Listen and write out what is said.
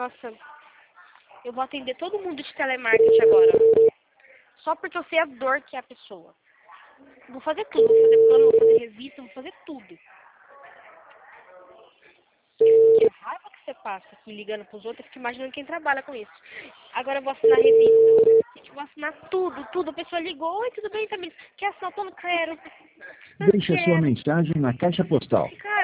Nossa, eu vou atender todo mundo de telemarketing agora. Só porque eu sei a dor que é a pessoa. Vou fazer tudo, vou fazer plano, vou fazer revista, vou fazer tudo. Que raiva que você passa aqui ligando pros outros, eu fico imaginando quem trabalha com isso. Agora eu vou assinar a revista. Gente, vou assinar tudo. A pessoa ligou, oi, tudo bem, Tamires? Quer assinar? Não quero. Não Deixe a sua quero. mensagem na caixa postal. Cara,